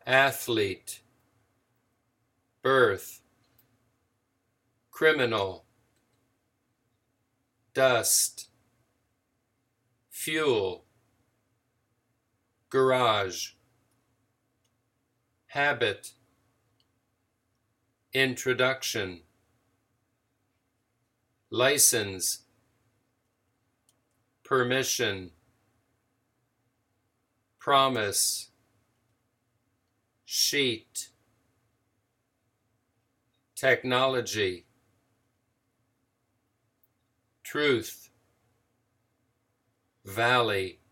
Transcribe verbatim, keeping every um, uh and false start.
athlete, birth, criminal, dust, fuel, garage, habit, introduction, license, permission, promise, sheet, technology, truth, valley,